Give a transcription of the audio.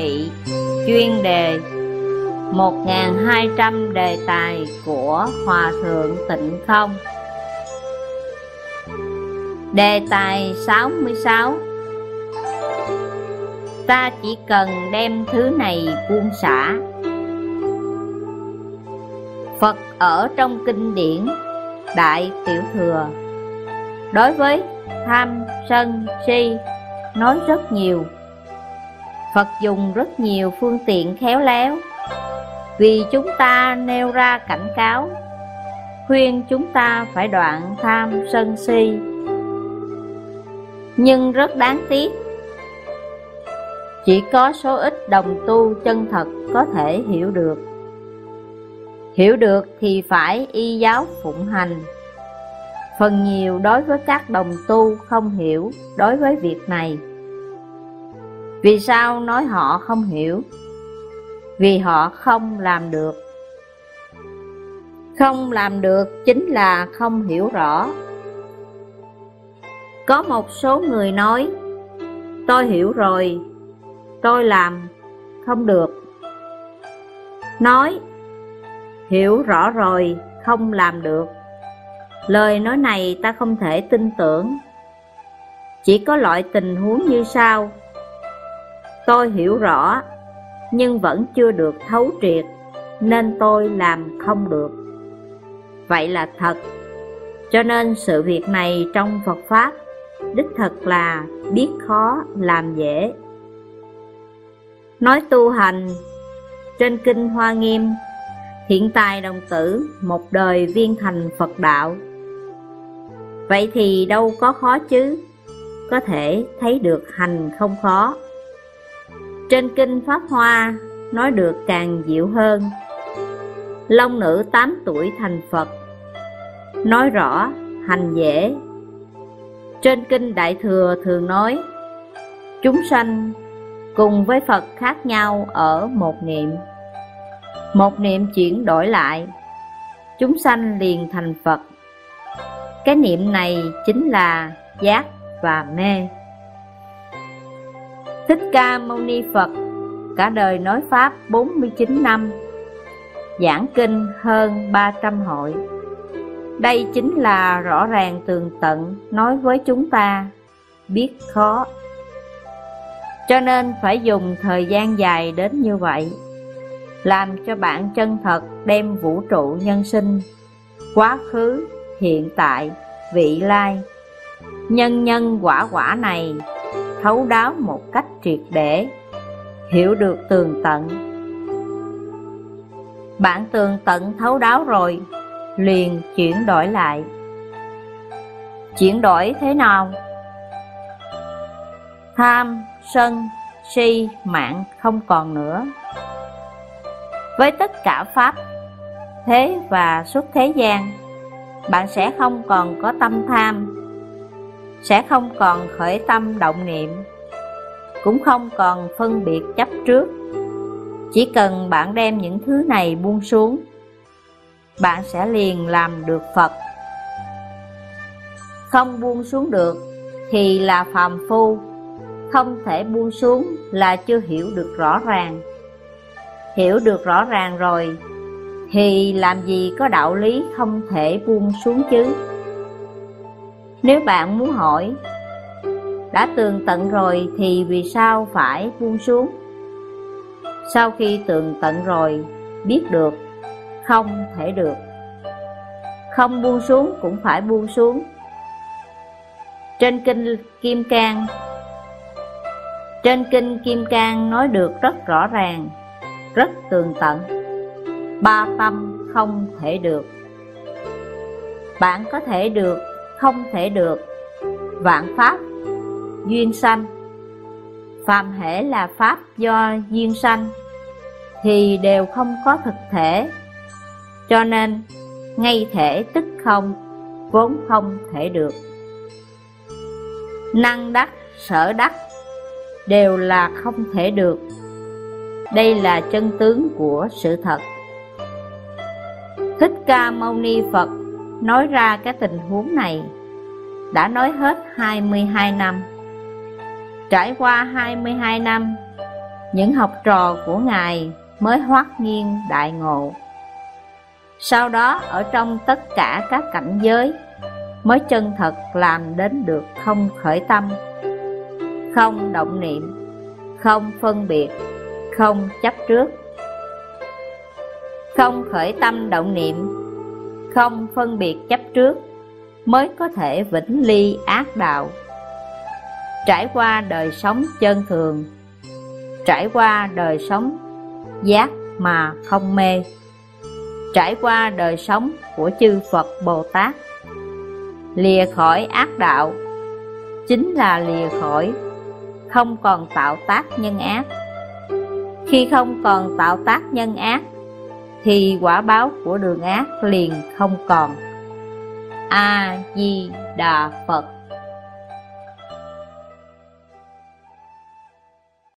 thị chuyên đề 1200 đề tài của Hòa Thượng Tịnh Không. Đề tài 66. Ta chỉ cần đem thứ này buông xả. Phật ở trong kinh điển Đại Tiểu Thừa đối với tham sân si nói rất nhiều. Phật dùng rất nhiều phương tiện khéo léo vì chúng ta nêu ra cảnh cáo, khuyên chúng ta phải đoạn tham sân si. Nhưng rất đáng tiếc, chỉ có số ít đồng tu chân thật có thể hiểu được. Hiểu được thì phải y giáo phụng hành. Phần nhiều đối với các đồng tu không hiểu đối với việc này. Vì sao nói họ không hiểu? Vì họ không làm được. Không làm được chính là không hiểu rõ. Có một số người nói, tôi hiểu rồi, tôi làm không được. Nói, hiểu rõ rồi, không làm được. Lời nói này ta không thể tin tưởng. Chỉ có loại tình huống như sau: tôi hiểu rõ, nhưng vẫn chưa được thấu triệt, nên tôi làm không được. Vậy là thật. Cho nên sự việc này trong Phật Pháp đích thực là biết khó làm dễ. Nói tu hành, trên kinh Hoa Nghiêm, hiện tài đồng tử một đời viên thành Phật đạo. Vậy thì đâu có khó chứ, có thể thấy được hành không khó. Trên kinh Pháp Hoa nói được càng dịu hơn. Long nữ 8 tuổi thành Phật, nói rõ hành dễ. Trên kinh Đại Thừa thường nói, chúng sanh cùng với Phật khác nhau ở một niệm. Một niệm chuyển đổi lại, chúng sanh liền thành Phật. Cái niệm này chính là giác và mê. Thích Ca Mâu Ni Phật cả đời nói Pháp 49 năm, giảng kinh hơn 300 hội. Đây chính là rõ ràng tường tận nói với chúng ta biết khó. Cho nên phải dùng thời gian dài đến như vậy, làm cho bạn chân thật đem vũ trụ nhân sinh, quá khứ, hiện tại, vị lai, nhân nhân quả quả này thấu đáo một cách triệt để, hiểu được tường tận. Bạn tường tận thấu đáo rồi, liền chuyển đổi lại. Chuyển đổi thế nào? Tham, sân, si, mạn không còn nữa. Với tất cả Pháp, thế và xuất thế gian, bạn sẽ không còn có tâm tham, sẽ không còn khởi tâm động niệm, cũng không còn phân biệt chấp trước. Chỉ cần bạn đem những thứ này buông xuống, bạn sẽ liền làm được Phật. Không buông xuống được thì là phàm phu, không thể buông xuống là chưa hiểu được rõ ràng. Hiểu được rõ ràng rồi thì làm gì có đạo lý không thể buông xuống chứ. Nếu bạn muốn hỏi, đã tường tận rồi thì vì sao phải buông xuống? Sau khi tường tận rồi, biết được, không thể được. Không buông xuống cũng phải buông xuống. Trên kinh Kim Cang nói được rất rõ ràng, rất tường tận. Ba tâm không thể được. Bạn có thể được, không thể được. Vạn pháp duyên sanh. Phàm hễ là pháp do duyên sanh thì đều không có thực thể. Cho nên ngay thể tức không, vốn không thể được. Năng đắc, sở đắc đều là không thể được. Đây là chân tướng của sự thật. Thích Ca Mâu Ni Phật nói ra cái tình huống này đã nói hết 22 năm. Trải qua 22 năm, những học trò của Ngài mới hoát nghiêng đại ngộ. Sau đó ở trong tất cả các cảnh giới mới chân thật làm đến được không khởi tâm, không động niệm, không phân biệt, không chấp trước. Không khởi tâm động niệm, không phân biệt chấp trước mới có thể vĩnh ly ác đạo. Trải qua đời sống chân thường, trải qua đời sống giác mà không mê, trải qua đời sống của chư Phật Bồ Tát, lìa khỏi ác đạo chính là lìa khỏi không còn tạo tác nhân ác. Khi không còn tạo tác nhân ác thì quả báo của đường ác liền không còn. A Di Đà Phật.